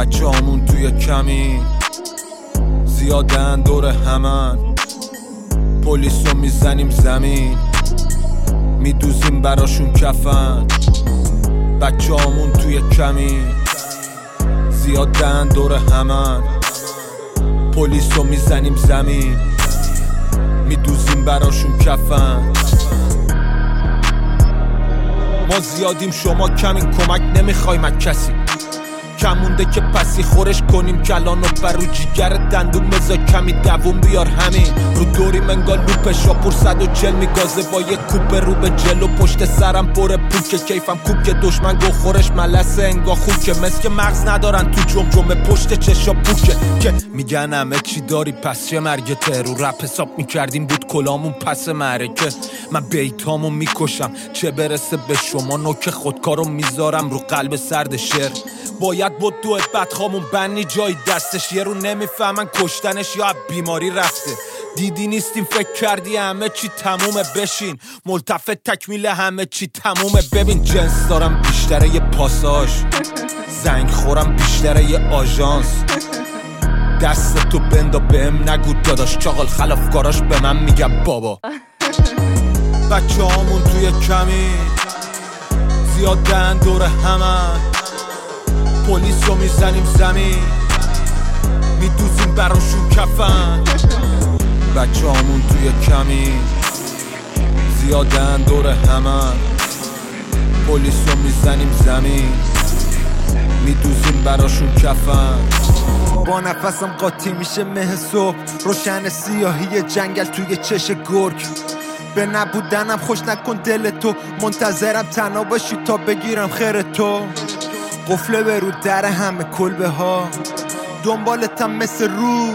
بچه هامون توی کمی زیادن دور همن، پلیسو میزنیم زمین میدوزیم براشون کفن. بچه هامون توی کمی زیادن دور همن، پلیسو میزنیم زمین میدوزیم براشون کفن. ما زیادیم شما کمین، کمک نمیخوایم از کسی، کمونده که پسی خورش کنیم کلانو برو جیگر دندون مزا کمی دوون بیار همین. رو دوری منگال لوپ شاپور 140 میگازه با یک کوپ رو به جلو، پشت سرم پر پوکه کیفم کوک دشمن گو خورش ملسه انگا خوکه، مسک مغز ندارن تو جمجمه پشت چشا پوکه که میگن همه چی داری پس چه مرگته. رو رپ حساب میکردیم بود کلامون پس معرکه، من بیتامو میکشم چه برسه به شما، نوک خودکارو میذارم رو قلب سرد شعر. باید بود دو بدخامون بنی جای دستش، یه رو نمیفهمن کشتنش یا بیماری رفته. دیدی نیستیم فکر کردی همه چی تمومه، بشین ملتفت تکمیل همه چی تمومه. ببین جنس دارم بیشتره یه پاساژ، زنگ خورم بیشتره یه آژانس. دست تو بندا بهم نگو داداش، چاقال خلافکاراش به من میگم بابا. بچه هامون توی کمی زیادن دور همن، پلیسو میزنیم زمین میدوزیم براشون کفن. بچه هامون توی کمی زیادن دور همن، پلیسو میزنیم زمین میدوزیم براشون کفن. با نفسم قاطی میشه مه صبح، روشن سیاهی جنگل توی چش گرگ. به نبودنم خوش نکن دل تو، منتظرم تنها باشی تا بگیرم خیر تو. قفله به رو در همه کلبه ها، دنبالتم مثل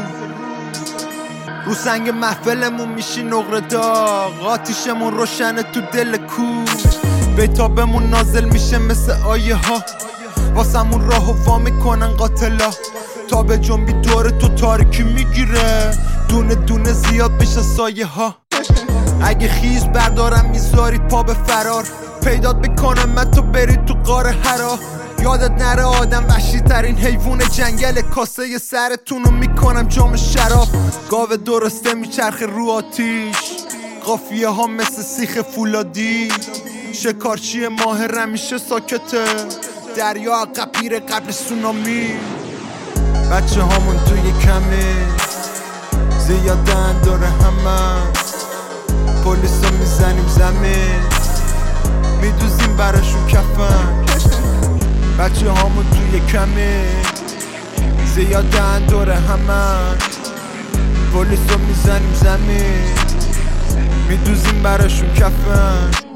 رو سنگ محفلمون میشی نقره داغ، آتیشمون روشنه تو دل کو. بیتابمون نازل میشه مثل آیه ها، واسمون راه و وا میکنن قاتلا. تا به جنبی دور تو تاریکی میگیره، دونه دونه زیاد بشه سایه ها. اگه خیز بردارم میذارید پا به فرار، پیدات بکنم من تو برید تو قار حرا. یادت نره آدم وحشی ترین حیوان جنگل، کاسه سرتونو میکنم جام شراب. گاوه درسته میچرخه رو آتیش، قافیه ها مثل سیخ فولادی. شکارچی ماهر همیشه ساکته، دریا قپیر قبل سونامی. بچه هامون توی کمی زیادن دور همه، پلیسو میزنیم زمین میدوزیم براشون کفن. بچه هامون توی کمی زیادن دور همه، پلیسو میزنیم زمین میدوزیم براشون کفن.